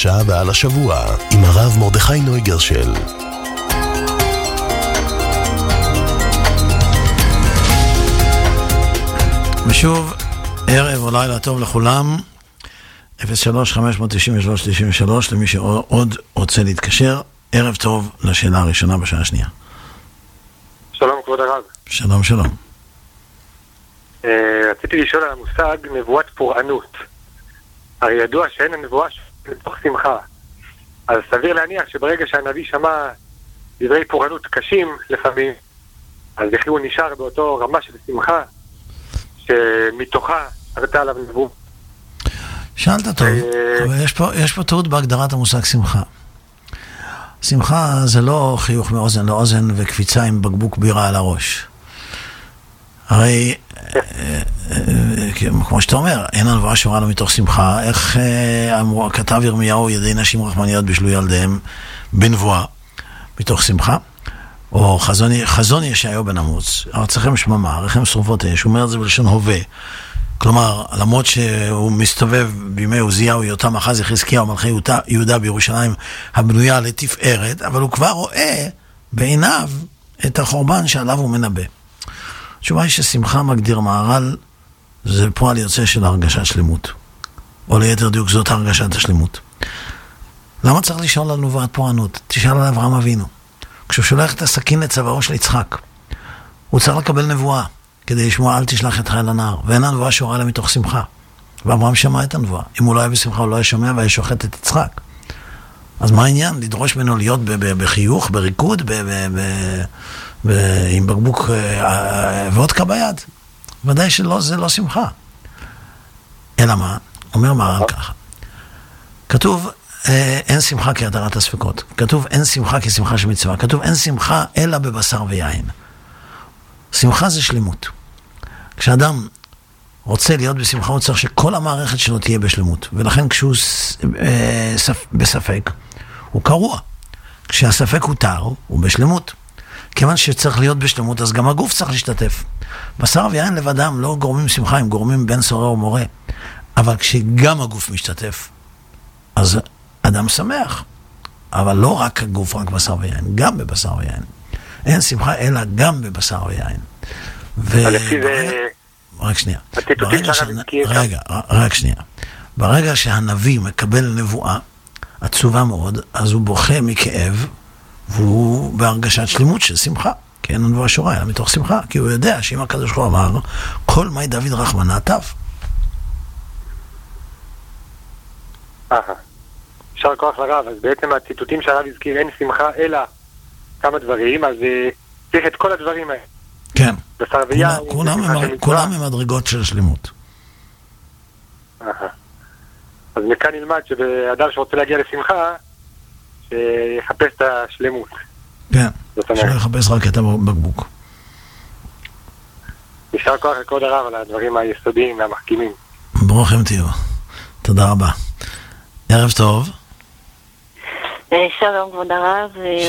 הפרשה ועל השבוע עם הרב מרדכי נויגרשל. ושוב, ערב או לילה טוב לכולם. 03-593-93 למי שעוד רוצה להתקשר. ערב טוב לשאלה הראשונה בשעה השנייה. שלום כבוד הרב. שלום שלום. רציתי לשאול על המושג נבואת פורענות. הרי ידוע שאין הנבואה לתוך שמחה. אז סביר להניח שברגע שהנביא שמע דברי פורענות קשים לפעמים, אז לכי הוא נשאר באותו רמה של שמחה שמתוכה ערתה עליו נבואה. שאלת טוב, אבל יש פה טעות בהגדרת המושג שמחה. שמחה זה לא חיוך מאוזן לאוזן וקפיצה עם בקבוק בירה על הראש. הרי, כמו שאתה אומר, אין הנבואה שורה לו מתוך שמחה. איך כתב ירמיהו, ידי נשים רחמניות בשלו ילדיהם בנבואה מתוך שמחה? או חזון ישעיהו בן אמוץ, ארצכם שממה, עריכם שרופות אש, הוא אומר את זה בלשון הווה. כלומר, למרות שהוא מסתובב בימי עוזיהו, יותם אחז יחזקיהו מלכי יהודה בירושלים הבנויה לתפארת, אבל הוא כבר רואה בעיניו את החורבן שעליו הוא מנבא. התשובה היא ששמחה מגדיר מהר"ל, זה פועל יוצא של הרגשת שלמות. או ליתר דיוק, זאת הרגשת השלמות. למה צריך לשאול על נבואת פורענות? תשאל על אברהם אבינו. כשהוא שולח את הסכין לצווארו של יצחק, הוא צריך לקבל נבואה, כדי לשמוע אל תשלח את חיל הנער, ואין הנבואה שורה לה מתוך שמחה. ואברהם שמע את הנבואה. אם הוא לא היה בשמחה, הוא לא היה שומע והיה שוחט את יצחק. אז מה העניין? לדרוש ממנו להיות בחיוך, בריקוד, עם בקבוק וודקה ביד? ודאי שלא, זה לא שמחה. אלא מה? אומר מהר"ל ככה. כתוב, אין שמחה כהדרת הספקות. כתוב, אין שמחה כשמחה שמצווה. כתוב, אין שמחה אלא בבשר ויין. שמחה זה שלמות. כשאדם רוצה להיות בשמחה, הוא צריך שכל המערכת שלו תהיה בשלמות. ולכן כשהוא בספק, הוא קרוע. כשהספק הוא טהר, הוא בשלמות. כיוון שצריך להיות בשלמות, אז גם הגוף צריך להשתתף. בשר ויין לבדם לא גורמים שמחה, הם גורמים בן סורר ומורה. אבל כשגם הגוף משתתף, אז אדם שמח. אבל לא רק הגוף, רק בשר ויין, גם בבשר ויין. אין שמחה אלא גם בבשר ויין. רק שנייה. רק שנייה. ברגע שהנביא מקבל נבואה עצובה מאוד, אז הוא בוכה מכאב, והוא בהרגשת שלמות של שמחה. כי אין הנבואה שורה, אלא מתוך שמחה. כי הוא יודע שאם הקדוש ברוך הוא אמר, כל מי דוד רחמנא טב. יישר כוח לרב. אז בעצם הציטוטים שהרב הזכיר, אין שמחה אלא כמה דברים, אז צריך את כל הדברים האלה. כן. בשר ויין. כולם הם מדרגות של שלמות. אז מכאן נלמד שבאדם שרוצה להגיע לשמחה, שיחפש את השלמות. כן, שלא יחפש רק את הבקבוק. יישר כוח לכבוד הרב על הדברים היסודיים והמחכימים. ברוכים תהיו. תודה רבה. ערב טוב. שלום כבוד הרב.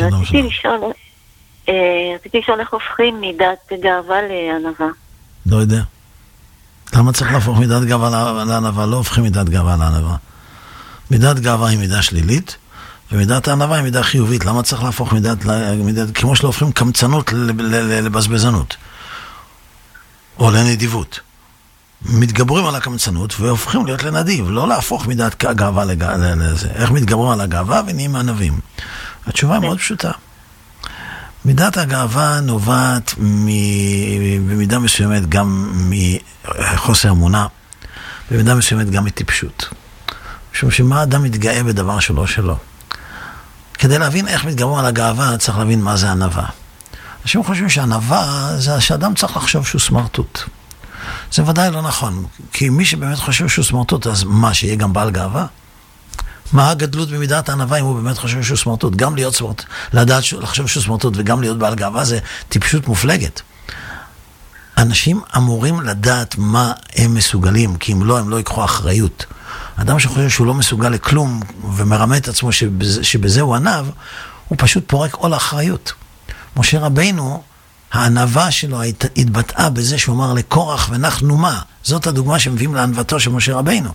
רציתי לשאול איך הופכים מידת גאווה לענווה. לא יודע. למה צריך להפוך מידת גאווה לענווה? לא הופכים מידת גאווה לענווה. מידת גאווה היא מידה שלילית, ומידת הענווה היא מידה חיובית. למה צריך להפוך מידת כמו שלא הופכים קמצנות לבזבזנות, או לנדיבות. מתגברים על הקמצנות והופכים להיות לנדיב, לא להפוך מידת גאווה לזה. איך מתגברים על הגאווה ונהיים ענבים? התשובה היא מאוד פשוטה. מידת הגאווה נובעת במידה מסוימת גם מחוסר אמונה, במידה מסוימת גם מטיפשות. משום שמה אדם מתגאה בדבר שלו. כדי להבין איך מתגברים על הגאווה, צריך להבין מה זה ענווה. אנשים חושבים שענווה זה שאדם צריך לחשוב שהוא סמרטוט. זה ודאי לא נכון, כי מי שבאמת חושב שהוא סמרטוט, אז מה, שיהיה גם בעל גאווה? מה הגדלות במידת הענווה אם הוא באמת חושב שהוא סמרטוט? גם להיות סמרטוט, לדעת לחשוב שהוא סמרטוט וגם להיות בעל גאווה זה טיפשות מופלגת. אנשים אמורים לדעת מה הם מסוגלים, כי אם לא, הם לא יקחו אחריות. אדם שחושב שהוא לא מסוגל לכלום ומרמה את עצמו שבזה הוא ענב, הוא פשוט פורק עול האחריות. משה רבינו, הענווה שלו התבטאה בזה שהוא אמר לקורח ונחנו מה. זאת הדוגמה שמביאים לענוותו של משה רבינו.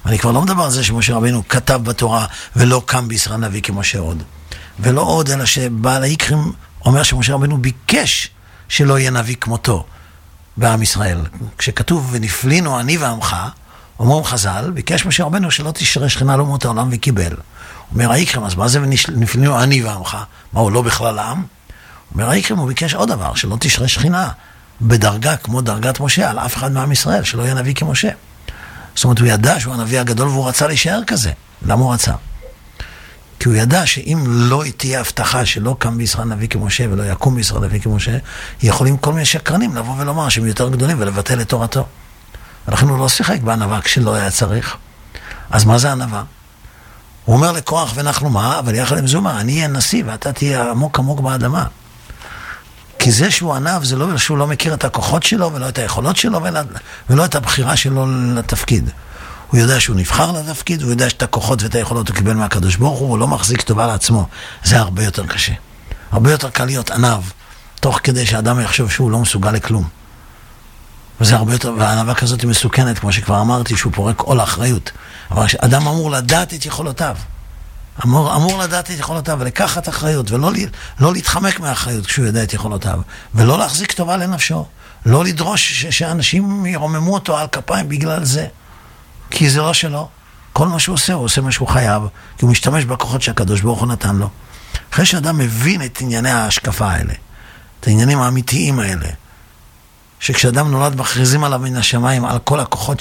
אני כבר לא מדבר על זה שמשה רבינו כתב בתורה ולא קם בישראל נביא כמשה עוד. ולא עוד, אלא שבעל היקרים אומר שמשה רבינו ביקש שלא יהיה נביא כמותו בעם ישראל. כשכתוב ונפלינו אני ועמך, אומרים חז"ל, ביקש משה רבינו שלא תשרה שכינה לאומות העולם וקיבל. אומר היקרים, אז מה זה ונפלינו אני ועמך? מה, הוא לא בכלל העם? אומר היקרים, הוא ביקש עוד דבר, שלא תשרה שכינה בדרגה כמו דרגת משה על אף אחד מעם ישראל, שלא יהיה נביא כמשה. זאת אומרת, הוא ידע שהוא הנביא הגדול והוא רצה להישאר כזה. למה הוא רצה? כי הוא ידע שאם לא תהיה הבטחה שלא קם בישראל נביא כמשה ולא יקום בישראל נביא כמשה, יכולים כל מיני שקרנים לבוא ולומר שהם יותר גדולים ולבטל את תורתו. ולכן הוא לא שיחק בענווה כשלא היה צריך. אז מה זה ענווה? הוא אומר לכוח ונחנו מה, אבל יחד עם זו מה, אני אהיה נשיא ואתה תהיה עמוק עמוק באדמה. כי זה שהוא ענב, זה לא שהוא לא מכיר את הכוחות שלו ולא את היכולות שלו ולא את הבחירה שלו לתפקיד. הוא יודע שהוא נבחר לתפקיד, הוא יודע שאת הכוחות ואת היכולות הוא קיבל מהקדוש ברוך הוא לא מחזיק טובה לעצמו. זה הרבה יותר קשה. הרבה יותר קל להיות ענב, תוך כדי שאדם יחשוב שהוא לא מסוגל לכלום. וזה הרבה יותר, והענבה כזאת היא מסוכנת, כמו שכבר אמרתי, שהוא פורק עול האחריות. אבל אדם אמור לדעת את יכולותיו. אמור לדעת את יכולותיו ולקחת אחריות, ולא להתחמק מהאחריות כשהוא יודע את יכולותיו, ולא להחזיק טובה לנפשו. לא לדרוש שאנשים ירוממו אותו על כפיים בגלל זה. כי זה לא שלו. כל מה שהוא עושה, הוא עושה מה שהוא חייב, כי הוא משתמש בכוחות שהקדוש ברוך הוא נתן לו. אחרי שאדם מבין את ענייני ההשקפה האלה, את העניינים האמיתיים האלה, שכשאדם נולד מכריזים עליו מן השמיים על כל הכוחות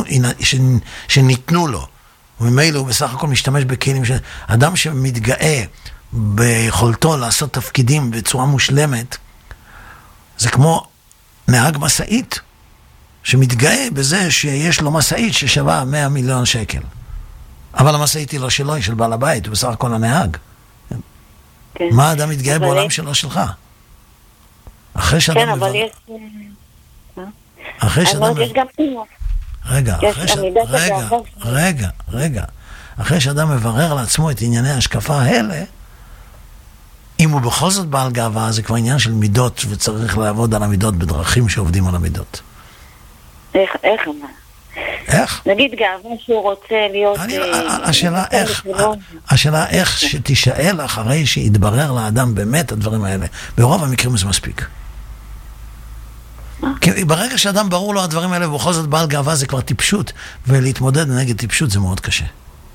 שניתנו לו, וממילא הוא בסך הכל משתמש בכלים אדם שמתגאה ביכולתו לעשות תפקידים בצורה מושלמת, זה כמו נהג מסעית, שמתגאה בזה שיש לו מסעית ששווה 100 מיליון שקל. אבל המסעית היא לא שלו, היא של בעל הבית, הוא בסך הכל הנהג. כן. מה האדם מתגאה בעולם שלו שלך? אחרי שאדם כן, אבל יש... אחרי שאדם... אבל יש גם חינוך. רגע. אחרי שאדם מברר לעצמו את ענייני ההשקפה האלה, אם הוא בכל זאת בעל גאווה, זה כבר עניין של מידות, וצריך לעבוד על המידות בדרכים שעובדים על המידות. איך אמר? איך? נגיד גאווה שהוא רוצה להיות... השאלה איך שתישאל אחרי שיתברר לאדם באמת הדברים האלה. ברוב המקרים זה מספיק. כי ברגע שאדם ברור לו הדברים האלה ובכל זאת בעל גאווה זה כבר טיפשות, ולהתמודד נגד טיפשות זה מאוד קשה.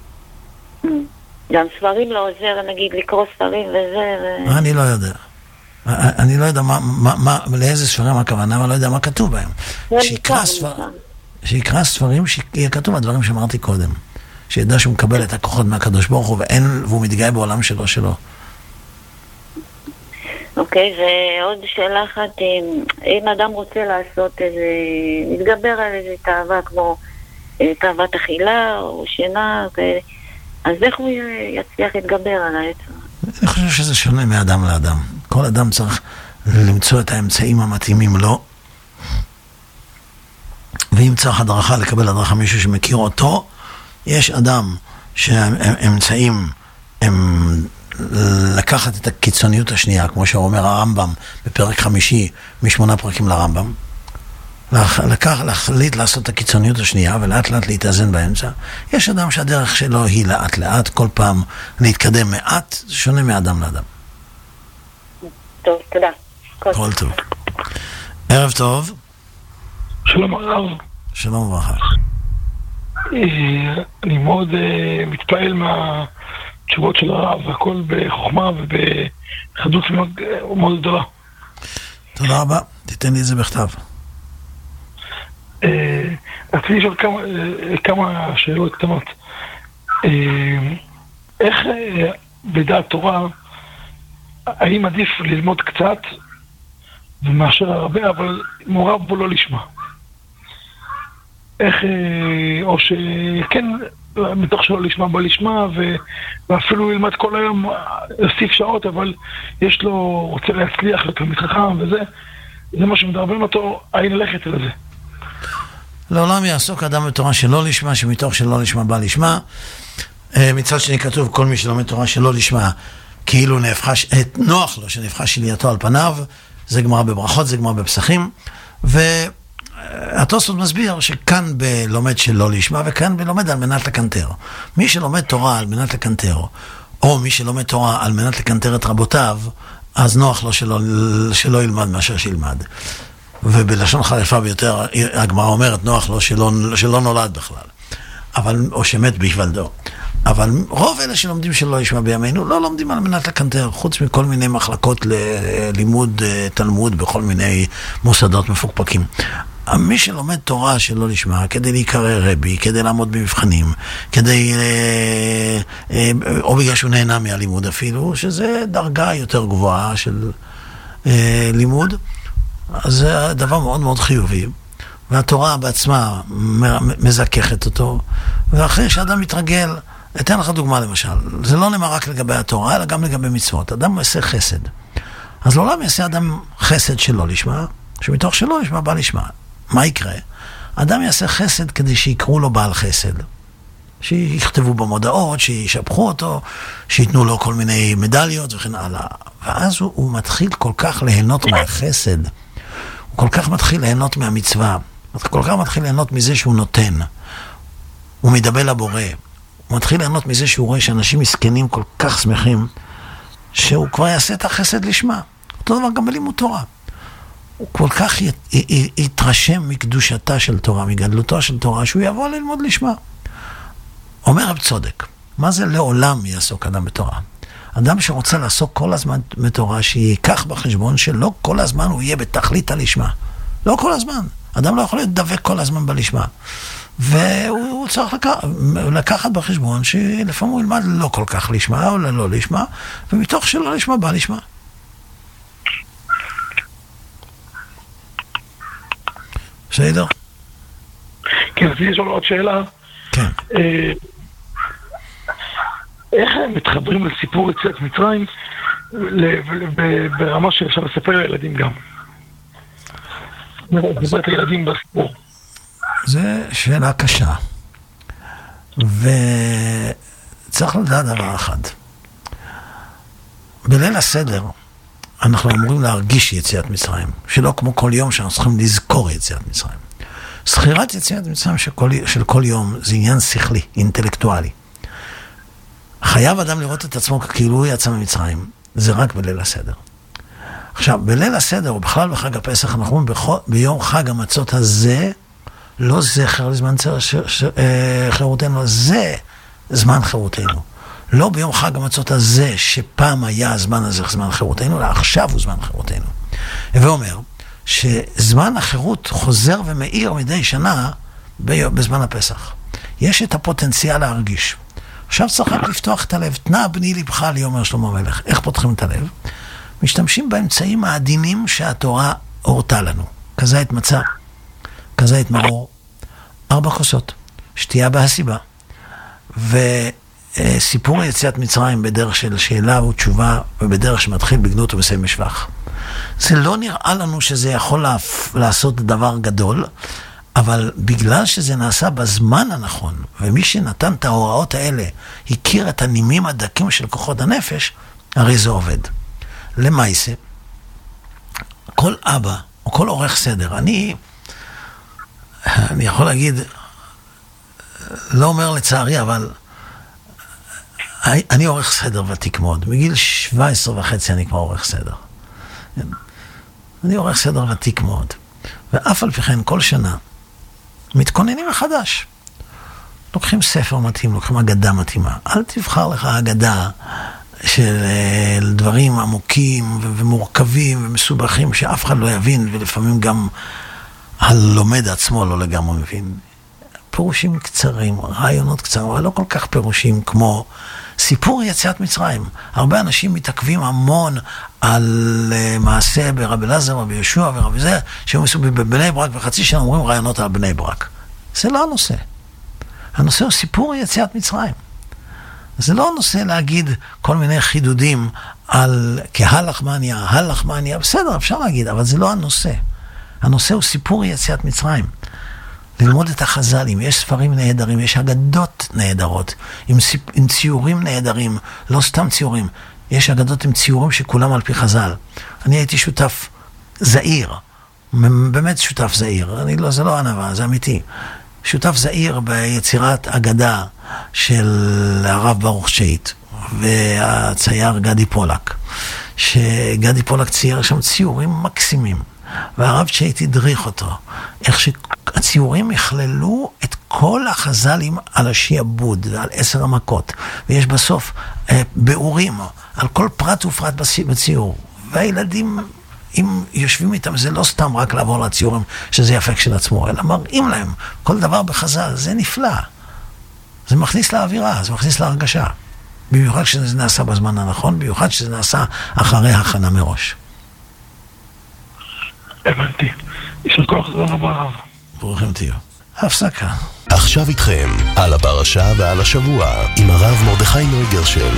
גם ספרים לא עוזר, נגיד, לקרוא ספרים וזה... אני לא יודע. אני לא יודע לאיזה ספרים הכוונה, אבל לא יודע מה כתוב בהם. שיקרא ספרים שיהיה כתוב הדברים שאמרתי קודם. שידע שהוא מקבל את הכוחות מהקדוש ברוך הוא, והוא מתגאה בעולם שלו. אוקיי, ועוד שאלה אחת, אם אדם רוצה לעשות להתגבר על איזה תאווה כמו תאוות אכילה או שינה, אז איך הוא יצליח להתגבר על העץ? אני חושב שזה שונה מאדם לאדם. כל אדם צריך למצוא את האמצעים המתאימים לו, ואם צריך הדרכה, לקבל הדרכה מישהו שמכיר אותו. יש אדם שהאמצעים הם לקחת את הקיצוניות השנייה, כמו שאומר הרמב"ם בפרק 5 מ8 פרקים לרמב"ם, להחליט לעשות את הקיצוניות השנייה ולאט לאט להתאזן באמצע. יש אדם שהדרך שלו היא לאט לאט, כל פעם להתקדם מעט, זה שונה מאדם לאדם. טוב, תודה. כל טוב. ערב טוב. שלום הרב. שלום וברכה. אני מאוד מתפעל מהתשובות של הרב, הכל בחוכמה ובחדות מאוד גדולה. תודה רבה, תיתן לי את זה בכתב. רציתי לשאול כמה שאלות קטנות. איך בדעת תורה, האם עדיף ללמוד קצת ומאשר הרבה, אבל מעורב בו לא לשמה? איך, או שכן, מתוך שלא לשמה בא לשמה, ואפילו ילמד כל היום, יוסיף שעות, אבל יש לו, רוצה להצליח, לתלמיד חכם וזה, זה מה שמדרבן אותו, האין ללכת על זה. לעולם יעסוק אדם בתורה שלא לשמה, שמתוך שלא לשמה בא לשמה. מצד שני כתוב, כל מי שלומד תורה שלא לשמה, כאילו נוח לו שנפחה שלייתו על פניו, זה גמרא בברכות, זה גמרא בפסחים, התוספות מסביר שכאן בלומד שלא לשמה, וכאן בלומד על מנת לקנטר. מי שלומד תורה על מנת לקנטר, או מי שלומד תורה על מנת לקנטר את רבותיו, אז נוח לו שלא ילמד מאשר שילמד. ובלשון חריפה ביותר, הגמרא אומרת, נוח לו שלא נולד בכלל. או שמת בהיוולדו. אבל רוב אלה שלומדים שלא ישמע בימינו, לא לומדים על מנת לקנטר, חוץ מכל מיני מחלקות ללימוד תלמוד בכל מיני מוסדות מפוקפקים. מי שלומד תורה שלא לשמה, כדי להיקרא רבי, כדי לעמוד במבחנים, או בגלל שהוא נהנה מהלימוד אפילו, שזה דרגה יותר גבוהה של לימוד, אז זה דבר מאוד מאוד חיובי. והתורה בעצמה מזככת אותו, ואחרי שאדם מתרגל, אתן לך דוגמה למשל, זה לא נאמר רק לגבי התורה, אלא גם לגבי מצוות. אדם יעשה חסד. אז לעולם יעשה אדם חסד שלא לשמה, שמתוך שלא לשמה בא לשמה. מה יקרה? אדם יעשה חסד כדי שיקראו לו בעל חסד. שיכתבו במודעות, שישבחו אותו, שיתנו לו כל מיני מדליות וכן הלאה. ואז הוא מתחיל כל כך ליהנות מהחסד. הוא כל כך מתחיל ליהנות מהמצווה. כל כך מתחיל ליהנות מזה שהוא נותן. הוא מדבר לבורא. הוא מתחיל ליהנות מזה שהוא רואה שאנשים מסכנים כל כך שמחים, שהוא כבר יעשה את החסד לשמה. אותו דבר גם בלימוד תורה. הוא כל כך יתרשם מקדושתה של תורה, מגדלותו של תורה, שהוא יבוא ללמוד לשמה. אומר רב צודק, מה זה לעולם יעסוק אדם בתורה? אדם שרוצה לעסוק כל הזמן בתורה, שיקח בחשבון שלא כל הזמן הוא יהיה בתכלית הלשמה. לא כל הזמן. אדם לא יכול להיות דבק כל הזמן בלשמה. והוא צריך לקחת בחשבון שלפעמים הוא ילמד לא כל כך לשמה או לא לשמה, ומתוך שלא לשמה בא לשמה. בסדר? כן, אז יש עוד שאלה. כן. איך הם מתחברים לסיפור יציאת מצרים ברמה שאפשר לספר לילדים גם? לספר את הילדים בסיפור. זה שאלה קשה. וצריך לדעת דבר אחד. בליל הסדר אנחנו אמורים להרגיש יציאת מצרים, שלא כמו כל יום שאנחנו צריכים לזכור יציאת מצרים. זכירת יציאת מצרים של כל יום זה עניין שכלי, אינטלקטואלי. חייב אדם לראות את עצמו כאילו הוא יצא ממצרים, זה רק בליל הסדר. עכשיו, בליל הסדר, או בכלל בחג הפסח, אנחנו אומרים ביום חג המצות הזה, לא זכר לזמן חירותנו, זה זמן חירותנו. לא ביום חג המצות הזה, שפעם היה הזמן הזה זמן חירותנו, אלא עכשיו הוא זמן חירותנו. ואומר, שזמן החירות חוזר ומאיר מדי שנה בזמן הפסח. יש את הפוטנציאל להרגיש. עכשיו צריך רק לפתוח את הלב. תנא בני לבך לי, אומר שלמה המלך. איך פותחים את הלב? משתמשים באמצעים העדינים שהתורה הורתה לנו. כזית מצה, כזית מרור, 4 כוסות, שתייה בהסיבה, וסיפור יציאת מצרים בדרך של שאלה ותשובה, ובדרך שמתחיל בגנות ומסיים בשבח. זה לא נראה לנו שזה יכול לעשות דבר גדול, אבל בגלל שזה נעשה בזמן הנכון, ומי שנתן את ההוראות האלה הכיר את הנימים הדקים של כוחות הנפש, הרי זה עובד. למעשה, כל אבא או כל עורך סדר, אני יכול להגיד, לא אומר לצערי, אבל אני עורך סדר ותיק מאוד. מגיל 17.5 אני כבר עורך סדר. אני עורך סדר ותיק מאוד. ואף על פי כן כל שנה מתכוננים מחדש. לוקחים ספר מתאים, לוקחים אגדה מתאימה. אל תבחר לך אגדה של דברים עמוקים ומורכבים ומסובכים שאף אחד לא יבין, ולפעמים גם הלומד עצמו לא לגמרי מבין. פירושים קצרים, רעיונות קצרים, אבל לא כל כך פירושים כמו סיפור יציאת מצרים. הרבה אנשים מתעכבים המון על מעשה ברבי אלעזר, רבי יהושע ורבי זה, שהם עשו בבני ברק, וחצי שנה אומרים רעיונות על בני ברק. זה לא הנושא. הנושא הוא סיפור יציאת מצרים. זה לא הנושא להגיד כל מיני חידודים על כהלחמניה, הלחמניה, בסדר, אפשר להגיד, אבל זה לא הנושא. הנושא הוא סיפור יציאת מצרים. ללמוד את החז"לים, יש ספרים נהדרים, יש אגדות נהדרות, עם ציורים נהדרים, לא סתם ציורים, יש אגדות עם ציורים שכולם על פי חז"ל. אני הייתי שותף זעיר באמת שותף זעיר, זה לא ענווה, זה אמיתי. שותף זעיר ביצירת אגדה של הרב ברוך שייט והצייר גדי פולק, שגדי פולק צייר שם ציורים מקסימים, והרב שייט הדריך אותו, איך שהציורים יכללו את כל החז"לים על השיעבוד ועל 10 המכות, ויש בסוף ביאורים על כל פרט ופרט בציור, והילדים אם יושבים איתם, זה לא סתם רק לעבור לציורים שזה יפה כשלעצמו, אלא מראים להם כל דבר בחז"ל, זה נפלא, זה מכניס לאווירה, זה מכניס להרגשה, במיוחד שזה נעשה בזמן הנכון, במיוחד שזה נעשה אחרי הכנה מראש. הבנתי. יישר כוח, תודה רבה. ברוכים תהיו. הפסקה. עכשיו איתכם על הפרשה ועל השבוע עם הרב מרדכי נויגרשל.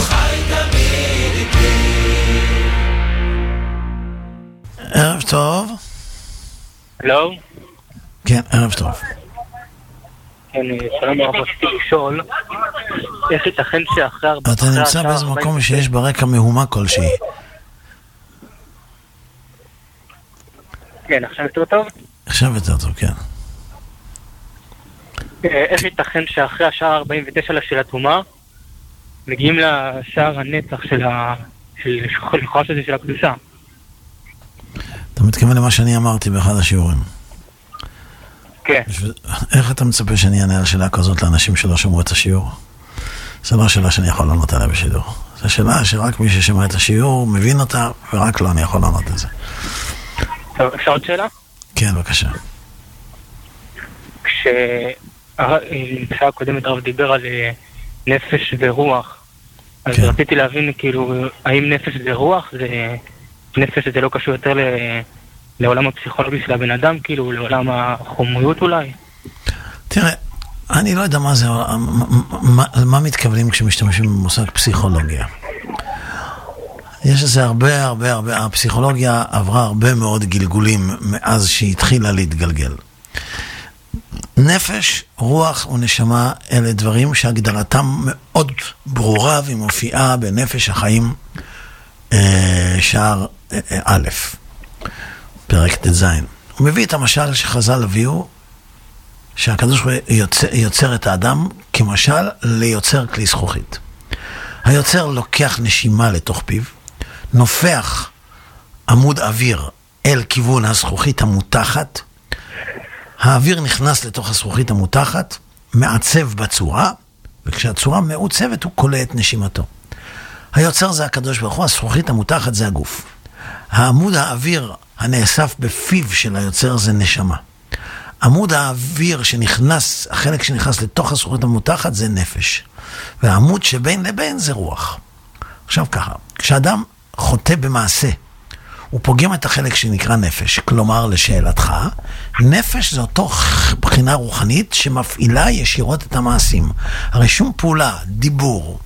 ערב טוב. הלו? כן, ערב טוב. כן, שלום הרב, רציתי לשאול, איך ייתכן שאחרי אתה נמצא באיזה מקום שיש ברקע מהומה כלשהי. כן, עכשיו יותר טוב? עכשיו יותר טוב, כן. איך ייתכן שאחרי השעה 49 של התרומה, מגיעים לשער הנצח של חולש הזה של הקדושה? אתה מתכוון למה שאני אמרתי באחד השיעורים. כן. איך אתה מצפה שאני אענה על שאלה כזאת לאנשים שלא שמעו את השיעור? זו לא שאלה שאני יכול לענות עליה בשידור. זו שאלה שרק מי ששמע את השיעור מבין אותה, ורק לא אני יכול לענות את זה. טוב, אפשר עוד שאלה? כן, בבקשה. כשהשעה הקודמת הרב דיבר על נפש ורוח, אז כן. רציתי להבין כאילו, האם נפש זה רוח, נפש זה לא קשור יותר לעולם הפסיכולוגי של הבן אדם, כאילו לעולם החומריות אולי? תראה, אני לא יודע מה זה, מה מתכוונים כשמשתמשים במושג פסיכולוגיה. יש איזה הרבה, הפסיכולוגיה עברה הרבה מאוד גלגולים מאז שהיא התחילה להתגלגל. נפש, רוח ונשמה אלה דברים שהגדרתם מאוד ברורה ומופיעה בנפש החיים שער א', פרק ט"ז. הוא מביא את המשל שחז"ל הביאו, שהקדוש ברוך הוא יוצר את האדם כמשל ליוצר כלי זכוכית. היוצר לוקח נשימה לתוך פיו, נופח עמוד אוויר אל כיוון הזכוכית המותחת, האוויר נכנס לתוך הזכוכית המותחת, מעצב בצורה, וכשהצורה מעוצבת הוא קולע את נשימתו. היוצר זה הקדוש ברוך הוא, הזכוכית המותחת זה הגוף. העמוד האוויר הנאסף בפיו של היוצר זה נשמה. עמוד האוויר שנכנס, החלק שנכנס לתוך הזכוכית המותחת זה נפש. והעמוד שבין לבין זה רוח. עכשיו ככה, כשאדם חוטא במעשה, הוא פוגם את החלק שנקרא נפש. כלומר, לשאלתך, נפש זה אותו בחינה רוחנית שמפעילה ישירות את המעשים. הרי שום פעולה, דיבור,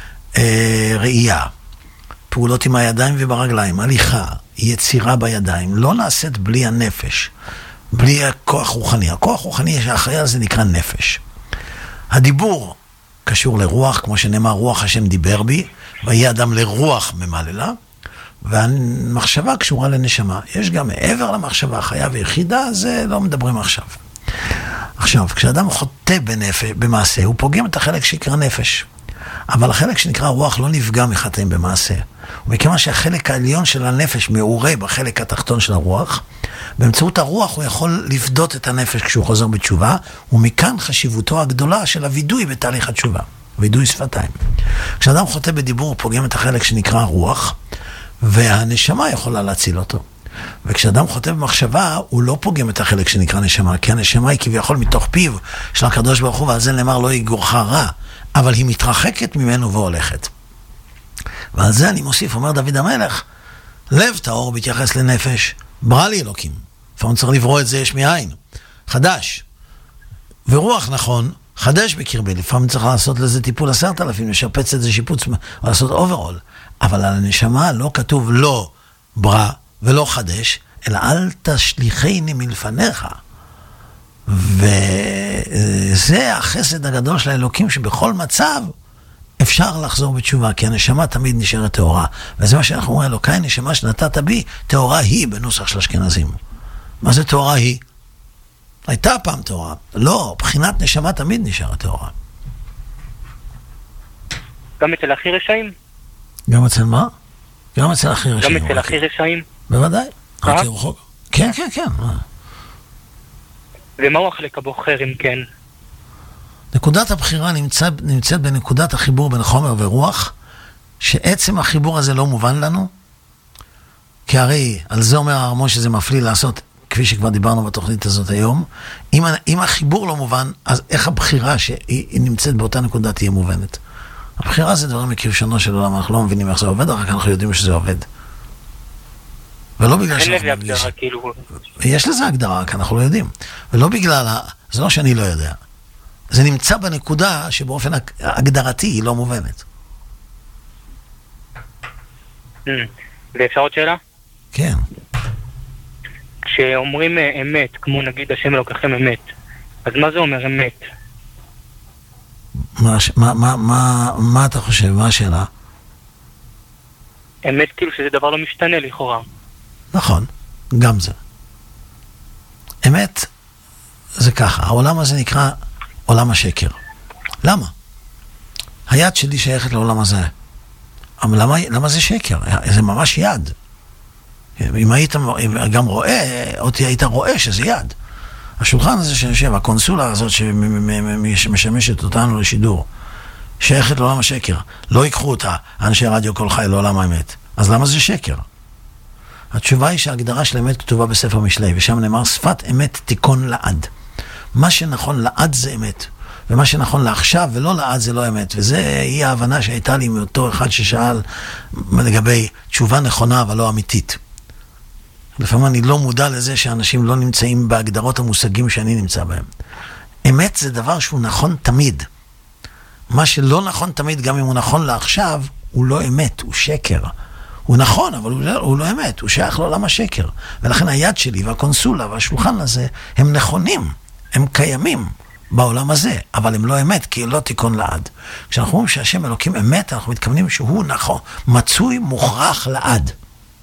ראייה, פעולות עם הידיים וברגליים, הליכה, יצירה בידיים, לא נעשית בלי הנפש, בלי הכוח רוחני. הכוח רוחני שאחראי על זה נקרא נפש. הדיבור קשור לרוח, כמו שנאמר, רוח השם דיבר בי, ויהיה אדם לרוח ממללה, והמחשבה קשורה לנשמה. יש גם מעבר למחשבה, חיה ויחידה, זה לא מדברים עכשיו. עכשיו, כשאדם חוטא במעשה, הוא פוגם את החלק שנקרא נפש. אבל החלק שנקרא רוח לא נפגע מחטאים במעשה. ומכיוון שהחלק העליון של הנפש מעורה בחלק התחתון של הרוח, באמצעות הרוח הוא יכול לפדות את הנפש כשהוא חוזר בתשובה, ומכאן חשיבותו הגדולה של הוידוי בתהליך התשובה, וידוי שפתיים. כשאדם חוטא בדיבור הוא פוגם את החלק שנקרא רוח, והנשמה יכולה להציל אותו. וכשאדם חוטא במחשבה, הוא לא פוגם את החלק שנקרא נשמה, כי הנשמה היא כביכול מתוך פיו של הקדוש ברוך הוא, ועל זה נאמר לא יגורך רע, אבל היא מתרחקת ממנו והולכת. ועל זה אני מוסיף, אומר דוד המלך, לב טהור בהתייחס לנפש, ברא לי אלוקים. לפעמים צריך לברוא את זה יש מאין. חדש. ורוח נכון, חדש בקרבי. לפעמים צריך לעשות לזה טיפול 10,000, לשפץ את זה שיפוץ, או לעשות אוברול. אבל על הנשמה לא כתוב לא ברא ולא חדש, אלא אל תשליכני מלפניך. וזה החסד הגדול של האלוקים, שבכל מצב אפשר לחזור בתשובה, כי הנשמה תמיד נשארת טהורה. וזה מה שאנחנו אומרים, אלוקי נשמה שנתת בי, טהורה היא בנוסח של אשכנזים. מה זה תורה היא? הייתה פעם תורה. לא, בחינת נשמה תמיד נשארה תורה. גם אצל הכי רשעים? גם אצל מה? גם אצל הכי רשעים. גם אצל הכי רשעים? בוודאי. רק רחוק. כן, כן, כן. ומהו החלק הבוחר אם כן? נקודת הבחירה נמצאת בנקודת החיבור בין חומר ורוח, שעצם החיבור הזה לא מובן לנו, כי הרי על זה אומר הרמון שזה מפליא לעשות, כפי שכבר דיברנו בתוכנית הזאת היום, אם החיבור לא מובן, אז איך הבחירה שהיא נמצאת באותה נקודה תהיה מובנת? הבחירה זה דבר מכבשונו של עולם, אנחנו לא מבינים איך זה עובד, רק אנחנו יודעים שזה עובד. ולא בגלל אין לזה הגדרה, כאילו... יש לזה הגדרה, כי אנחנו לא יודעים. ולא בגלל, זה לא שאני לא יודע. זה נמצא בנקודה שבאופן הגדרתי היא לא מובנת. ואפשר עוד שאלה? כן. כשאומרים אמת, כמו נגיד השם אלוקיכם אמת, אז מה זה אומר אמת? מה אתה חושב? מה השאלה? אמת כאילו שזה דבר לא משתנה לכאורה. נכון, גם זה. אמת זה ככה, העולם הזה נקרא עולם השקר. למה? היד שלי שייכת לעולם הזה. אבל למה זה שקר? זה ממש יד. אם היית גם רואה, אותי היית רואה שזה יד. השולחן הזה שיושב, הקונסולה הזאת שמשמשת אותנו לשידור, שייכת לעולם השקר. לא ייקחו אותה אנשי רדיו כל חי לעולם האמת. אז למה זה שקר? התשובה היא שההגדרה של אמת כתובה בספר משלי, ושם נאמר שפת אמת תיקון לעד. מה שנכון לעד זה אמת, ומה שנכון לעכשיו ולא לעד זה לא אמת. וזה היא ההבנה שהייתה לי מאותו אחד ששאל לגבי תשובה נכונה אבל לא אמיתית. לפעמים אני לא מודע לזה שאנשים לא נמצאים בהגדרות המושגים שאני נמצא בהם. אמת זה דבר שהוא נכון תמיד. מה שלא נכון תמיד, גם אם הוא נכון לעכשיו, הוא לא אמת, הוא שקר. הוא נכון, אבל הוא לא אמת, הוא שייך לעולם השקר. ולכן היד שלי והקונסולה והשולחן הזה הם נכונים, הם קיימים בעולם הזה, אבל הם לא אמת, כי לא תיקון לעד. כשאנחנו אומרים שהשם אלוקים אמת, אנחנו מתכוונים שהוא נכון, מצוי, מוכרח לעד.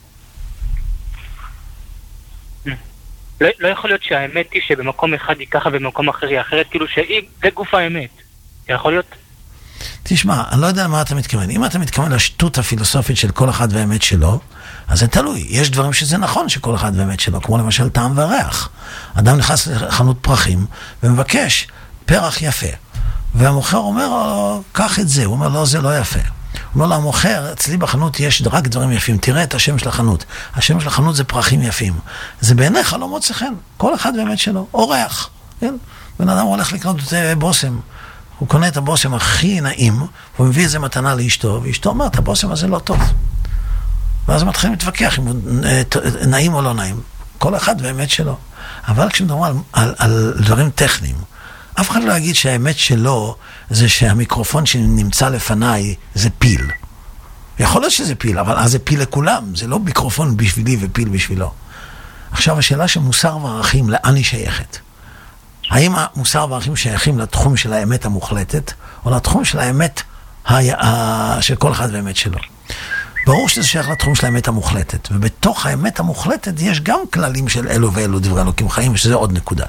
לא יכול להיות שהאמת היא שבמקום אחד היא ככה ובמקום אחר היא אחרת, כאילו זה גוף האמת. יכול להיות? תשמע, אני לא יודע מה אתה מתכוון. אם אתה מתכוון לשטות הפילוסופית של כל אחד והאמת שלו, אז זה תלוי. יש דברים שזה נכון שכל אחד והאמת שלו, כמו למשל טעם וריח. אדם נכנס לחנות פרחים ומבקש פרח יפה. והמוכר אומר לו, קח את זה. הוא אומר, לא, זה לא יפה. הוא אומר לו, המוכר, אצלי בחנות יש רק דברים יפים. תראה את השם של החנות. השם של החנות זה פרחים יפים. זה בעיניך לא מוצא חן. כל אחד והאמת שלו. אורח. כן? בן אדם הולך לקנות בושם. הוא קונה את הבושם הכי נעים, הוא מביא איזה מתנה לאשתו, ואשתו אומרת, הבושם הזה לא טוב. ואז הם מתחילים להתווכח אם הוא נעים או לא נעים. כל אחד והאמת שלו. אבל כשמדברים על דברים טכניים, אף אחד לא יגיד שהאמת שלו זה שהמיקרופון שנמצא לפניי זה פיל. יכול להיות שזה פיל, אבל אז זה פיל לכולם. זה לא מיקרופון בשבילי ופיל בשבילו. עכשיו השאלה של מוסר וערכים, לאן היא שייכת? האם המוסר והערכים שייכים לתחום של האמת המוחלטת, או לתחום של האמת של כל אחד והאמת שלו? ברור שזה שייך לתחום של האמת המוחלטת, ובתוך האמת המוחלטת יש גם כללים של אלו ואלו דברי אלוקים חיים, ושזה עוד נקודה.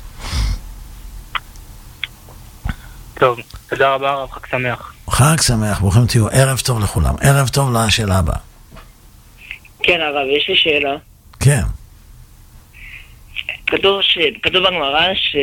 טוב, תודה רבה, רב, חג שמח. חג שמח, ברוכים תהיו, ערב טוב לכולם. ערב טוב לשאלה הבאה. כן, הרב, יש לי שאלה. כן. כתוב בגמרא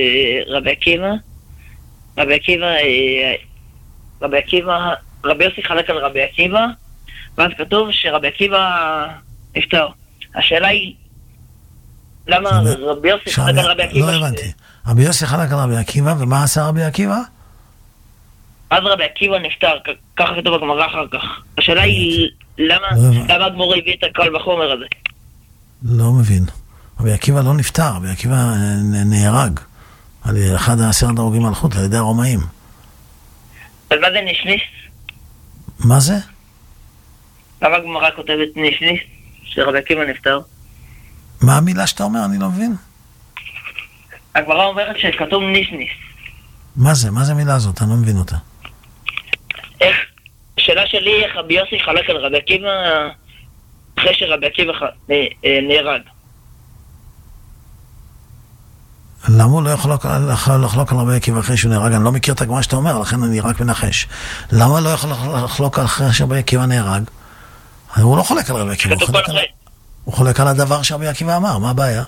רבי יוסי חלק על רבי עקיבא, ואז כתוב שרבי עקיבא נפטר. השאלה היא, למה רבי יוסי חלק על רבי עקיבא? לא הבנתי. רבי יוסי חלק על רבי עקיבא, ומה עשה רבי עקיבא? אז רבי עקיבא נפטר, ככה כתוב בגמרא אחר כך. השאלה היא, למה הגמרא הביא את הכל בחומר הזה? לא מבין. רבי עקיבא לא נפטר, רבי עקיבא נהרג על אחד 10 הרוגים מלכות, על ידי הרומאים. אז מה זה נשניס? מה זה? למה הגמרא כותבת נשניס שרבי עקיבא נפטר? מה המילה שאתה אומר? אני לא מבין. הגמרא אומרת שכתוב נשניס. מה זה? מה זה המילה הזאת? אני לא מבין אותה. השאלה שלי, איך רבי יוסי חלק על רבי עקיבא אחרי שרבי עקיבא נהרג? למה הוא לא יכול לחלוק על רבי עקיבא אחרי שהוא נהרג? אני לא מכיר את הגמרא שאתה אומר, לכן אני רק מנחש. למה לא יכול לחלוק אחרי שרבי עקיבא נהרג? הוא לא חולק על רבי עקיבא, הוא חולק על הדבר שרבי עקיבא אמר, מה הבעיה?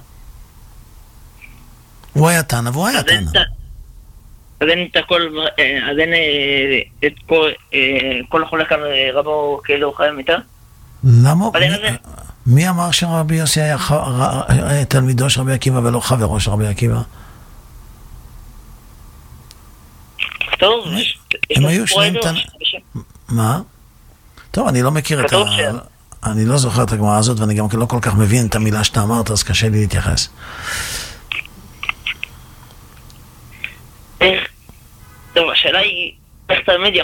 הוא היה תנא והוא היה תנא. אז אין את הכל, אז אין את כל החולק על רבו כאילו חי מיתה? למה? מי אמר שרבי יוסי היה תלמידו של רבי עקיבא ולא חברו של רבי עקיבא? טוב, הם היו שניים מה? טוב, אני לא מכיר את ה... אני לא זוכר את הגמרא הזאת ואני גם לא כל כך מבין את המילה שאתה אמרת, אז קשה לי להתייחס. טוב, השאלה היא איך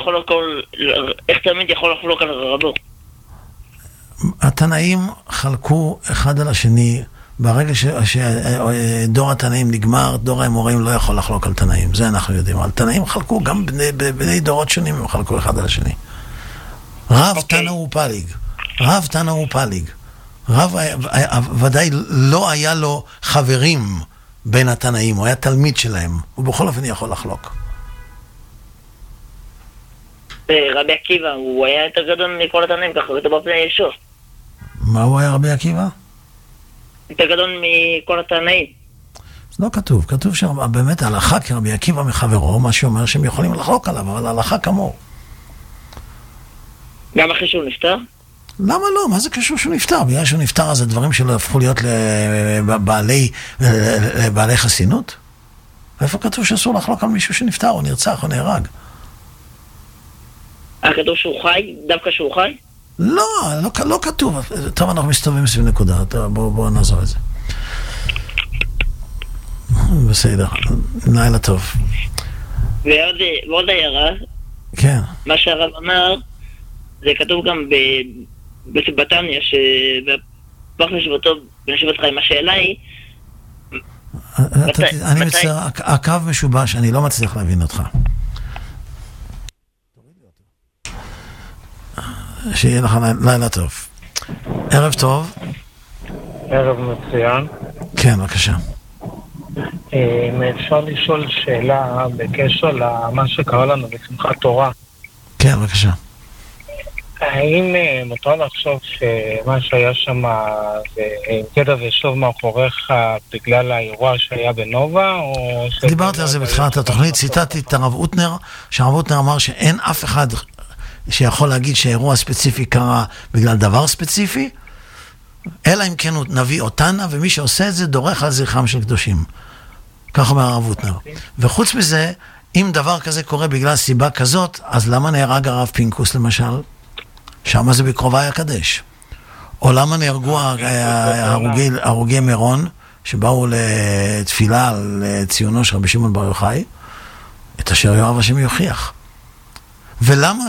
תלמיד יכול לחלוק על רבו? התנאים חלקו אחד על השני. ברגע שדור התנאים נגמר, דור האמוראים לא יכול לחלוק על תנאים, זה אנחנו יודעים. על תנאים חלקו, גם בני דורות שונים הם חלקו אחד על השני. רב תנא הוא פליג. רב תנא הוא פליג. רב ודאי לא היה לו חברים בין התנאים, הוא היה תלמיד שלהם, ובכל אופן יכול לחלוק. רבי עקיבא, הוא היה יותר גדול מכל התנאים, ככה הוא באופן ישור. מה הוא היה רבי עקיבא? יותר גדול מכל התנאים. זה לא כתוב, כתוב שבאמת ההלכה כרבי עקיבא מחברו, מה שאומר שהם יכולים לחלוק עליו, אבל ההלכה כמוהו. גם אחרי שהוא נפטר? למה לא? מה זה קשור שהוא נפטר? בגלל שהוא נפטר אז הדברים שלו הפכו להיות לבעלי חסינות? איפה כתוב שאסור לחלוק על מישהו שנפטר או נרצח או נהרג? כתוב שהוא חי? דווקא שהוא חי? לא כתוב. טוב, אנחנו מסתובבים סביב נקודה. בואו נעזור את זה. בסדר. לילה טוב. ועוד הערה. כן. מה שהרב אמר, זה כתוב גם בתניא, שבפח נשבתו בנשבת חיים. השאלה היא... אני מצטער, הקו משובש, אני לא מצליח להבין אותך. שיהיה לך לילה טוב. ערב טוב. ערב מצוין. כן, בבקשה. אם אפשר לשאול שאלה בקשר למה שקרה לנו בשמחת תורה. כן, בבקשה. האם מותר לחשוב שמה שהיה שם זה קטע ושוב מאחוריך בגלל האירוע שהיה בנובה? דיברתי על זה בתחילת התוכנית, ציטטתי את הרב אוטנר, שהרב אוטנר אמר שאין אף אחד שיכול להגיד שאירוע ספציפי קרה בגלל דבר ספציפי, אלא אם כן הוא נביא אותנה, ומי שעושה את זה דורך על זכרם של קדושים. כך אומר הרב אוטנר. וחוץ מזה, אם דבר כזה קורה בגלל סיבה כזאת, אז למה נהרג הרב פינקוס למשל? שם זה בקרובי הקדש. או למה נהרגו הרוגי מירון, שבאו לתפילה לציונו של רבי שמעון בר יוחאי, את אשר יאהב השם יוכיח. ולמה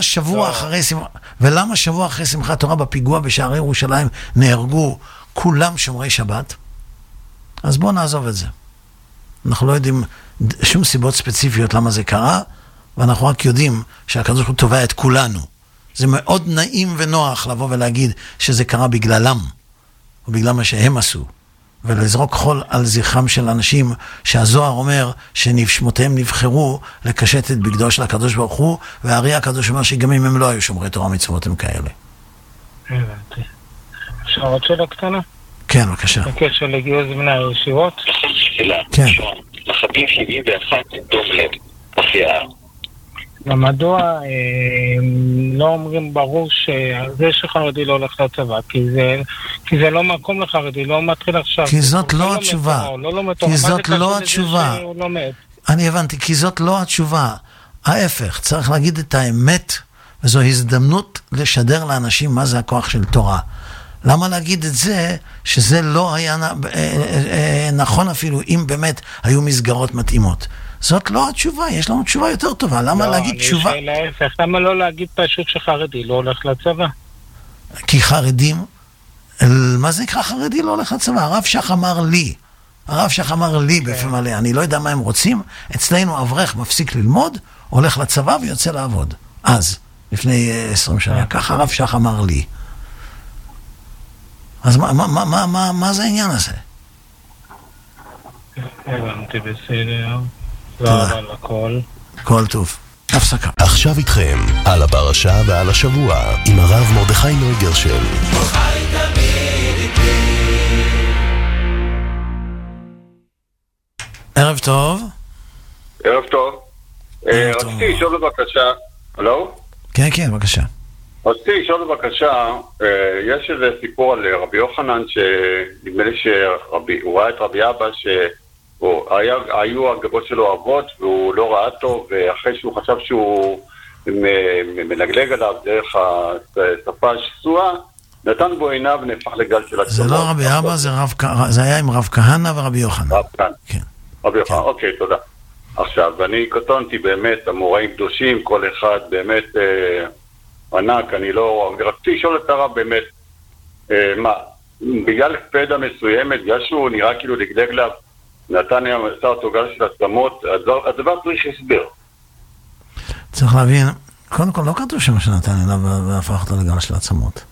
שבוע אחרי שמחת תורה בפיגוע בשערי ירושלים נהרגו כולם שומרי שבת? אז בואו נעזוב את זה. אנחנו לא יודעים שום סיבות ספציפיות למה זה קרה, ואנחנו רק יודעים שהקדוש ברוך הוא תובע את כולנו. זה מאוד נעים ונוח לבוא ולהגיד שזה קרה בגללם, או בגלל מה שהם עשו, ולזרוק חול על זכרם של אנשים שהזוהר אומר ששמותיהם נבחרו לקשט את בגדו של הקדוש ברוך הוא, והארי הקדוש אומר שגם אם הם לא היו שומרי תורה מצוות הם כאלה. הבנתי. אפשר עוד שאלה קטנה? כן, בבקשה. בקשר לגיוס בני הישיבות? שאלה. כן. מחבים 71 דום לב, החייאה. ומדוע לא אומרים ברור שזה שחרדי לא הולך לצבא? כי זה לא מקום לחרדי, לא מתחיל עכשיו. כי זאת לא התשובה. כי זאת לא התשובה. אני הבנתי, כי זאת לא התשובה. ההפך, צריך להגיד את האמת, וזו הזדמנות לשדר לאנשים מה זה הכוח של תורה. למה להגיד את זה, שזה לא היה נכון אפילו אם באמת היו מסגרות מתאימות? זאת לא התשובה, יש לנו תשובה יותר טובה. למה להגיד תשובה? לא, אני להפך, למה לא להגיד פשוט שחרדי לא הולך לצבא? כי חרדים, מה זה נקרא חרדי לא הולך לצבא? הרב שח אמר לי, בפה מלא, אני לא יודע מה הם רוצים, אצלנו אברך מפסיק ללמוד, הולך לצבא ויוצא לעבוד. אז, לפני 20 שנה, ככה הרב שח אמר לי. אז מה זה העניין הזה? הבנתי, בסדר. תודה רבה על הכל. כל טוב. הפסקה. עכשיו איתכם על הפרשה ועל השבוע עם הרב מרדכי נויגרשל. ערב טוב. ערב טוב. רציתי לשאול בבקשה. הלו? כן, כן, בבקשה. רציתי לשאול בבקשה, יש איזה סיפור על רבי יוחנן, שנדמה לי שהוא ראה את רבי אבא, שהיו הגבות שלו אבות, והוא לא ראה טוב, ואחרי שהוא חשב שהוא מנגלג עליו דרך השפה השסועה, נתן בו עיניו ונהפך לגל של עצמות. זה לא רבי אבא, זה היה עם רב כהנא ורבי יוחנן. רב כהנא. כן. רבי יוחנן, אוקיי, תודה. עכשיו, אני קטונתי באמת, המוראים קדושים, כל אחד באמת ענק, אני לא... רציתי לשאול את הרב באמת, מה, בגלל פדה מסוימת, בגלל שהוא נראה כאילו לגלג לה, נתן עשה אותו גל של עצמות, הדבר צריך הסבר. צריך להבין, קודם כל לא כתוב שמה שנתן אליו והפך אותו לגל של עצמות.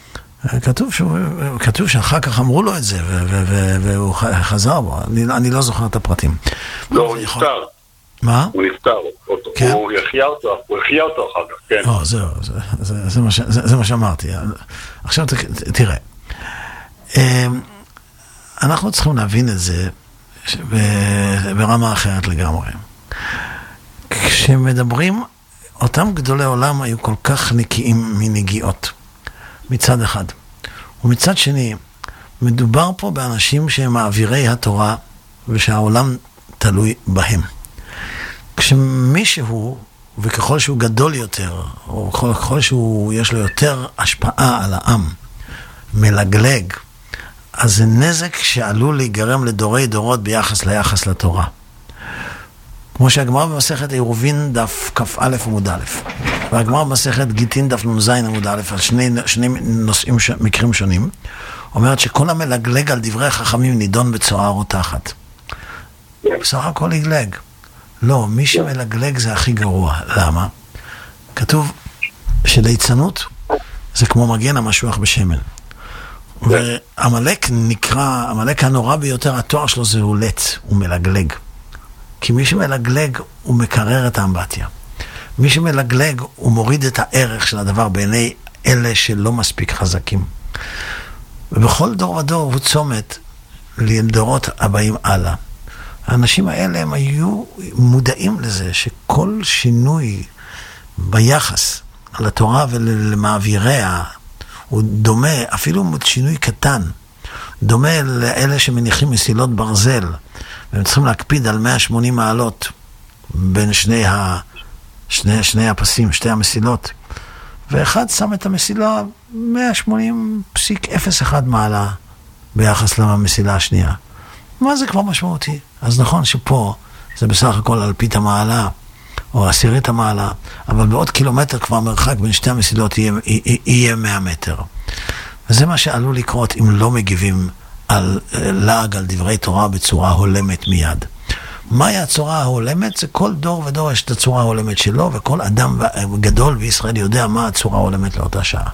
כתוב שאחר כך אמרו לו את זה, והוא חזר בו. אני לא זוכר את הפרטים. לא, הוא נפטר. מה? הוא נפטר. הוא החיה אותו אחר כך, כן. זהו, זה מה שאמרתי. עכשיו תראה. אנחנו צריכים להבין את זה ברמה אחרת לגמרי. כשמדברים, אותם גדולי עולם היו כל כך נקיים מנגיעות. מצד אחד. ומצד שני, מדובר פה באנשים שהם מעבירי התורה, ושהעולם תלוי בהם. כשמישהו, וככל שהוא גדול יותר, או ככל שהוא יש לו יותר השפעה על העם, מלגלג, אז זה נזק שעלול להיגרם לדורי דורות ביחס לתורה. כמו שהגמרא במסכת עירובין דף כ"א עמוד א', והגמרא במסכת גיטין דף נ"ז עמוד א', על שני נושאים, מקרים שונים, אומרת שכל המלגלג על דברי חכמים נידון בצואה רותחת. בסך הכל יגלג. לא, מי שמלגלג זה הכי גרוע. למה? כתוב שליצנות זה כמו מגן המשוח בשמן. ועמלק נקרא, עמלק הנורא ביותר, התואר שלו זה הולץ, הוא מלגלג. כי מי שמלגלג הוא מקרר את האמבטיה. מי שמלגלג הוא מוריד את הערך של הדבר בעיני אלה שלא מספיק חזקים. ובכל דור ודור הוא צומת לדורות הבאים הלאה. האנשים האלה הם היו מודעים לזה שכל שינוי ביחס לתורה ולמעביריה הוא דומה, אפילו שינוי קטן, דומה לאלה שמניחים מסילות ברזל, והם צריכים להקפיד על 180 מעלות בין שני הפסים, שתי המסילות. ואחד שם את המסילה 180.01 מעלה ביחס למסילה השנייה. מה זה כבר משמעותי? אז נכון שפה זה בסך הכל על פית המעלה, או עשירית המעלה, אבל בעוד קילומטר כבר מרחק בין שתי המסילות יהיה 100 מטר. וזה מה שעלול לקרות אם לא מגיבים על לעג, על דברי תורה בצורה הולמת מיד. מהי הצורה ההולמת? זה כל דור ודור יש את הצורה ההולמת שלו, וכל אדם גדול בישראל יודע מה הצורה ההולמת לאותה שעה.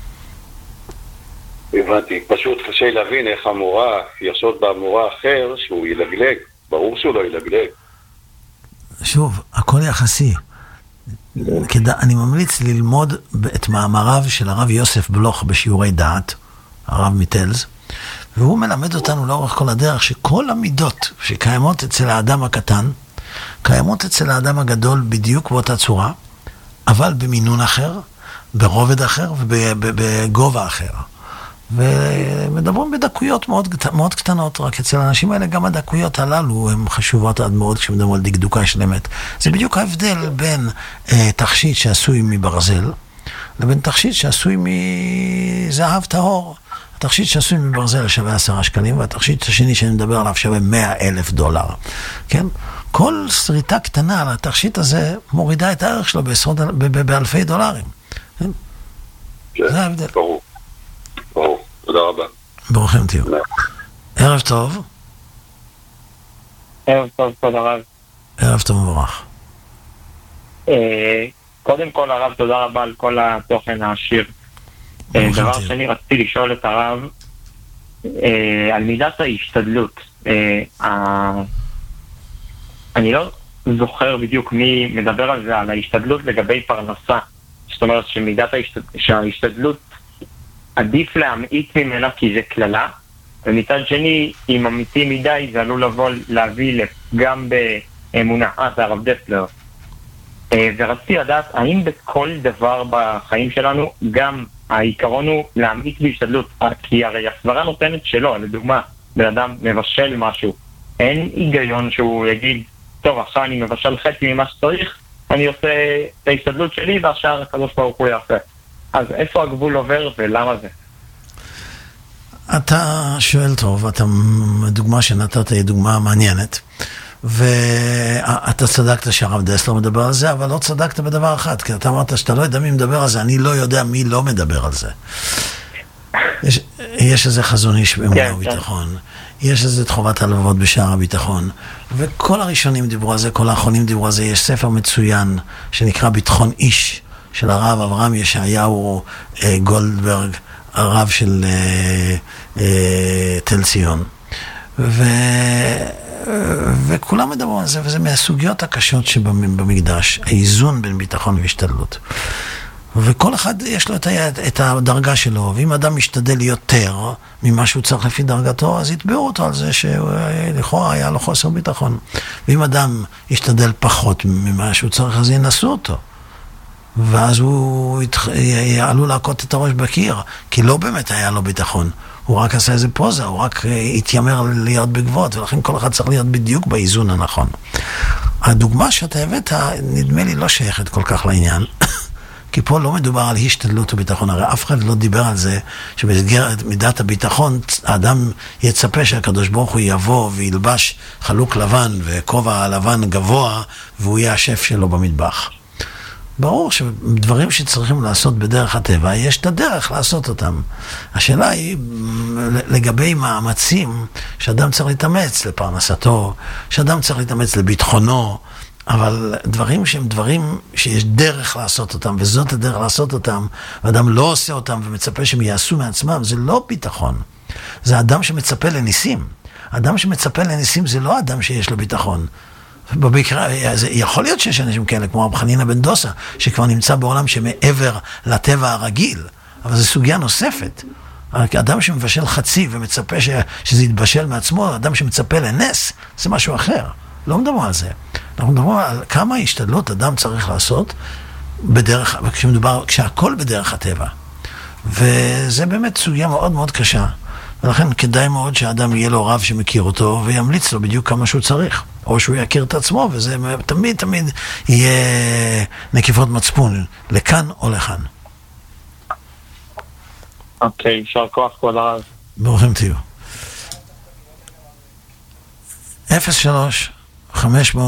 הבנתי, פשוט קשה להבין איך המורה יחשוד במורה אחר שהוא ילגלג, ברור שהוא לא ילגלג. שוב, הכל יחסי. אני ממליץ ללמוד את מאמריו של הרב יוסף בלוך בשיעורי דעת, הרב מיטלס, והוא מלמד אותנו לאורך כל הדרך שכל המידות שקיימות אצל האדם הקטן, קיימות אצל האדם הגדול בדיוק באותה צורה, אבל במינון אחר, ברובד אחר ובגובה אחר. ומדברים בדקויות מאוד קטנות, רק אצל האנשים האלה גם הדקויות הללו הן חשובות עד מאוד כשמדברים על דקדוקה של אמת. זה בדיוק ההבדל בין תכשיט שעשוי מברזל, לבין תכשיט שעשוי מזהב טהור. התכשיט שעשוי מברזל שווה 10 שקלים, והתכשיט השני שאני מדבר עליו שווה $100,000. כן? כל שריטה קטנה על התכשיט הזה מורידה את הערך שלו באלפי דולרים. כן? זה ההבדל. ברור. ברור. תודה רבה. ברוכים תהיו. ערב טוב. ערב טוב, תודה רב. ערב טוב מבורך. קודם כל הרב, תודה רבה על כל התוכן העשיר. דבר שני, רציתי לשאול את הרב, על מידת ההשתדלות. אני לא זוכר בדיוק מי מדבר על זה, על ההשתדלות לגבי פרנסה. זאת אומרת שההשתדלות עדיף להמעיט ממנה כי זה כללה, ומצד שני, אם אמיתי מדי, זה עלול להביא גם באמונה. זה הרב דסלר. ורציתי לדעת, האם בכל דבר בחיים שלנו, גם העיקרון הוא להמעיט בהשתדלות? כי הרי הסברה נותנת שלא, לדוגמה, בן אדם מבשל משהו. אין היגיון שהוא יגיד, טוב, עכשיו אני מבשל חצי ממה שצריך, אני עושה את ההשתדלות שלי, והשאר הקדוש ברוך הוא יעשה. אז איפה הגבול עובר ולמה זה? אתה שואל טוב, הדוגמה שנתת היא דוגמה מעניינת, ואתה צדקת שהרב דסלר מדבר על זה, אבל לא צדקת בדבר אחד, כי אתה אמרת שאתה לא יודע מי מדבר על זה, אני לא יודע מי לא מדבר על זה. יש איזה חזון איש באמונה וביטחון, יש איזה חובת הלבבות בשער הביטחון, וכל הראשונים דיברו על זה, כל האחרונים דיברו על זה. יש ספר מצוין שנקרא ביטחון איש, של הרב אברהם ישעיהו גולדברג, הרב של תל ציון, וכולם מדברים על זה, וזה מהסוגיות הקשות שבמקדש, האיזון בין ביטחון והשתדלות. וכל אחד יש לו את הדרגה שלו, ואם אדם משתדל יותר ממה שהוא צריך לפי דרגתו, אז יתבעו אותו על זה שלכאורה היה לו חוסר ביטחון. ואם אדם ישתדל פחות ממה שהוא צריך, אז ינסו אותו. ואז הוא עלול להכות את הראש בקיר, כי לא באמת היה לו ביטחון. הוא רק עשה איזה פוזה, הוא רק התיימר להיות בגבוהות, ולכן כל אחד צריך להיות בדיוק באיזון הנכון. הדוגמה שאתה הבאת, נדמה לי לא שייכת כל כך לעניין, כי פה לא מדובר על השתדלות וביטחון. הרי אף אחד לא דיבר על זה שבמסגרת מידת הביטחון האדם יצפה שהקדוש ברוך הוא יבוא וילבש חלוק לבן וכובע לבן גבוה והוא יהיה השף שלו במטבח. ברור שדברים שצריכים לעשות בדרך הטבע, יש את הדרך לעשות אותם. השאלה היא לגבי מאמצים שאדם צריך להתאמץ לפרנסתו, שאדם צריך להתאמץ לביטחונו, אבל דברים שהם דברים שיש דרך לעשות אותם, וזאת הדרך לעשות אותם, ואדם לא עושה אותם ומצפה שהם יעשו מעצמם, זה לא ביטחון. זה אדם שמצפה לניסים. אדם שמצפה לניסים זה לא אדם שיש לו ביטחון. במקרה, יכול להיות שיש אנשים כאלה, כמו רב חנינא בן דוסה, שכבר נמצא בעולם שמעבר לטבע הרגיל, אבל זו סוגיה נוספת. אדם שמבשל חצי ומצפה שזה יתבשל מעצמו, אדם שמצפה לנס, זה משהו אחר. לא מדברים על זה. אנחנו מדברים על כמה השתדלות אדם צריך לעשות בדרך, כשהכל בדרך הטבע. וזה באמת סוגיה מאוד מאוד קשה. ולכן כדאי מאוד שהאדם יהיה לו רב שמכיר אותו וימליץ לו בדיוק כמה שהוא צריך. או שהוא יכיר את עצמו, וזה תמיד תמיד יהיה נקיפות מצפון, לכאן או לכאן. אוקיי, יישר כוח כבוד הרב. ברוכים תהיו. 03-593-93,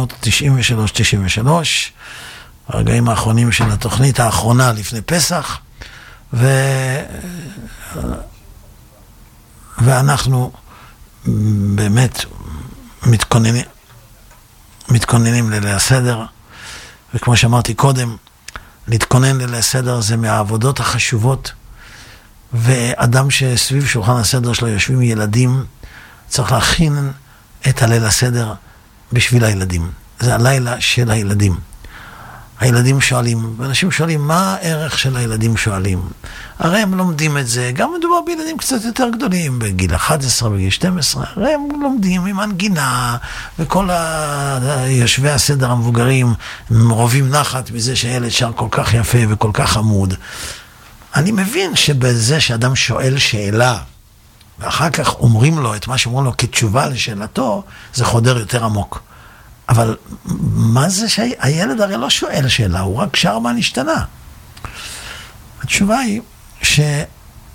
הרגעים האחרונים של התוכנית האחרונה לפני פסח, ואנחנו באמת מתכוננים לליל הסדר, וכמו שאמרתי קודם, להתכונן לליל הסדר זה מהעבודות החשובות, ואדם שסביב שולחן הסדר שלו יושבים ילדים, צריך להכין את הליל הסדר בשביל הילדים. זה הלילה של הילדים. הילדים שואלים, ואנשים שואלים, מה הערך של הילדים שואלים? הרי הם לומדים את זה, גם מדובר בילדים קצת יותר גדולים, בגיל 11, בגיל 12, הרי הם לומדים עם הנגינה, וכל יושבי הסדר המבוגרים רובים נחת מזה שהילד שר כל כך יפה וכל כך עמוד. אני מבין שבזה שאדם שואל שאלה, ואחר כך אומרים לו את מה שאומרים לו כתשובה לשאלתו, זה חודר יותר עמוק. אבל מה זה שהילד הרי לא שואל שאלה, הוא רק שר מה נשתנה. התשובה היא שזה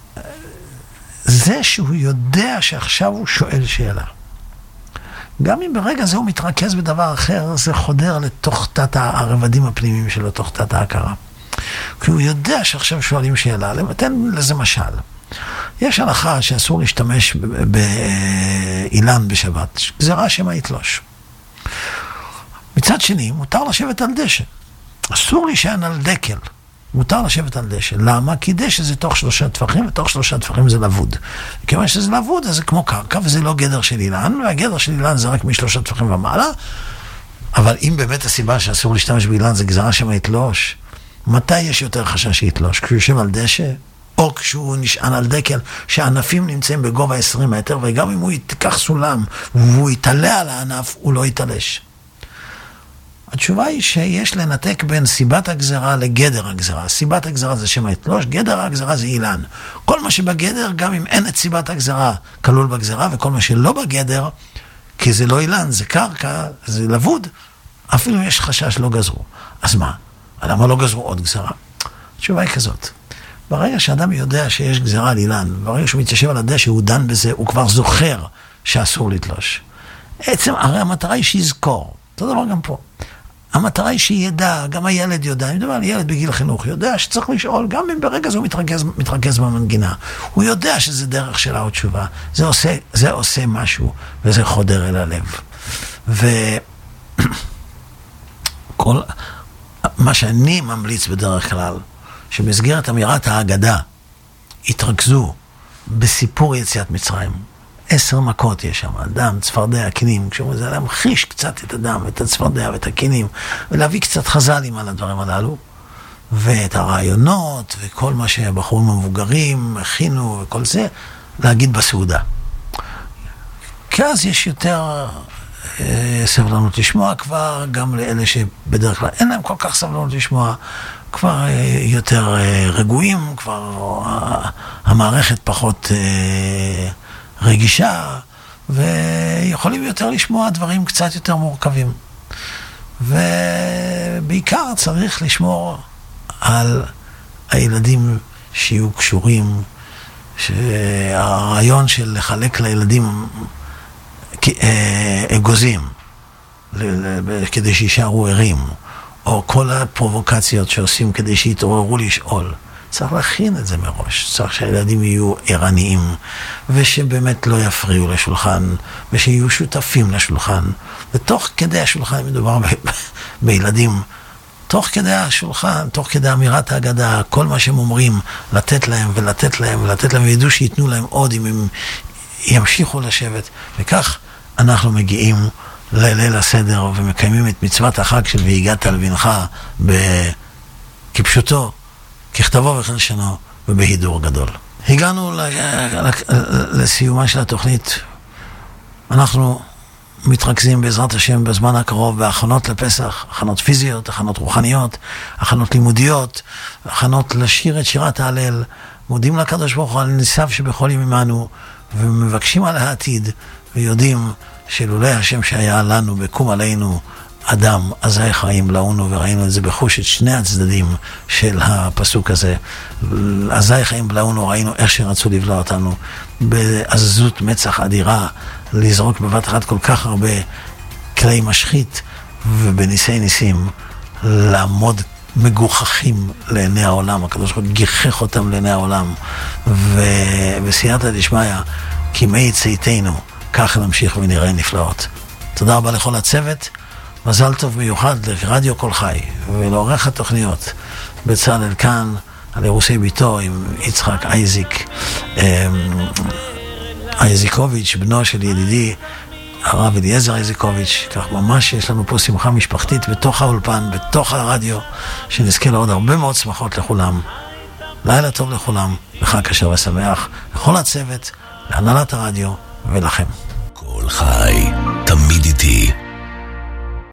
שהוא יודע שעכשיו הוא שואל שאלה. גם אם ברגע זה הוא מתרכז בדבר אחר, זה חודר לתוך תת הרבדים הפנימיים שלו, תוך תת ההכרה. כי הוא יודע שעכשיו שואלים שאלה, למתן לזה משל. יש הלכה שאסור להשתמש באילן בשבת, גזירה שמא יתלוש. מצד שני, מותר לשבת על דשא. אסור להישען על דקל. מותר לשבת על דשא. למה? כי דשא זה תוך 3 טפחים, ותוך 3 טפחים זה לבוד. כיוון שזה לבוד, אז זה כמו קרקע, וזה לא גדר של אילן, והגדר של אילן זה רק מ3 טפחים ומעלה. אבל אם באמת הסיבה שאסור להשתמש באילן זה גזרה שמה יתלוש, מתי יש יותר חשש שיתלוש? כשהוא יושב על דשא, או כשהוא נשען על דקל, שהענפים נמצאים בגובה 20 מטר, וגם אם הוא יתקח סולם, והוא יתעלה על הענף, הוא לא יתעלש. התשובה היא שיש לנתק בין סיבת הגזרה לגדר הגזרה. סיבת הגזרה זה שמה יתלוש, גדר הגזרה זה אילן. כל מה שבגדר, גם אם אין את סיבת הגזרה, כלול בגזרה, וכל מה שלא בגדר, כי זה לא אילן, זה קרקע, זה לבוד, אפילו יש חשש לא גזרו. אז מה? למה לא גזרו עוד גזרה? התשובה היא כזאת. ברגע שאדם יודע שיש גזרה על אילן, ברגע שהוא מתיישב על הדשא, הוא דן בזה, הוא כבר זוכר שאסור לתלוש. עצם, הרי המטרה היא שיזכור. אותו דבר גם פה. המטרה היא שידע, גם הילד יודע, אני מדבר על ילד בגיל חינוך, יודע שצריך לשאול, גם אם ברגע זה הוא מתרכז במנגינה. הוא יודע שזה דרך שלה או תשובה. זה עושה משהו, וזה חודר אל הלב. וכל מה שאני ממליץ בדרך כלל, שבמסגרת אמירת ההגדה, התרכזו בסיפור יציאת מצרים. 10 מכות יש שם, דם, צפרדע, קינים, כשאומרים זה להמחיש קצת את הדם, את הצפרדע ואת הקינים, ולהביא קצת חז"לים על הדברים הללו, ואת הרעיונות, וכל מה שהבחורים המבוגרים הכינו, וכל זה, להגיד בסעודה. כי אז יש יותר סבלנות לשמוע כבר, גם לאלה שבדרך כלל אין להם כל כך סבלנות לשמוע, כבר יותר רגועים, כבר המערכת פחות רגישה, ויכולים יותר לשמוע דברים קצת יותר מורכבים. ובעיקר צריך לשמור על הילדים שיהיו קשורים, שהרעיון של לחלק לילדים אגוזים, כדי שישארו ערים, או כל הפרובוקציות שעושים כדי שיתעוררו לשאול. צריך להכין את זה מראש, צריך שהילדים יהיו ערניים, ושבאמת לא יפריעו לשולחן, ושיהיו שותפים לשולחן. ותוך כדי השולחן, מדובר בילדים, תוך כדי השולחן, תוך כדי אמירת ההגדה, כל מה שהם אומרים, לתת להם ולתת להם ולתת להם, וידעו שיתנו להם עוד אם הם ימשיכו לשבת. וכך אנחנו מגיעים לליל הסדר, ומקיימים את מצוות החג של והגעת על בנך כפשוטו, ככתבו וכלשונו, ובהידור גדול. הגענו לסיומה של התוכנית. אנחנו מתרכזים בעזרת השם בזמן הקרוב בהכנות לפסח, הכנות פיזיות, הכנות רוחניות, הכנות לימודיות, הכנות לשיר את שירת ההלל, מודים לקדוש ברוך הוא על ניסיו שבכל ימינו, ומבקשים על העתיד, ויודעים שלולא השם שהיה לנו בקום עלינו אדם, אזי חיים לאונו, וראינו את זה בחוש את שני הצדדים של הפסוק הזה. אזי חיים לאונו, ראינו איך שרצו לבלוע אותנו בעזות מצח אדירה, לזרוק בבת אחת כל כך הרבה כלי משחית, ובניסי ניסים לעמוד מגוחכים לעיני העולם. הקדוש ברוך הוא גיחך אותם לעיני העולם, ובסייעתא דשמיא כי מי צאתנו, כך נמשיך ונראה נפלאות. תודה רבה לכל הצוות, מזל טוב מיוחד לרדיו כל חי ולעורך התוכניות בצלאל כאן על אירוסי ביתו עם יצחק אייזיקוביץ', בנו של ידידי הרב אליעזר אייזיקוביץ'. כך ממש יש לנו פה שמחה משפחתית בתוך האולפן, בתוך הרדיו, שנזכה לעוד הרבה מאוד שמחות לכולם. לילה טוב לכולם, וחג כשר ושמח לכל הצוות, להנהלת הרדיו ולכם. כל חי, תמיד איתי.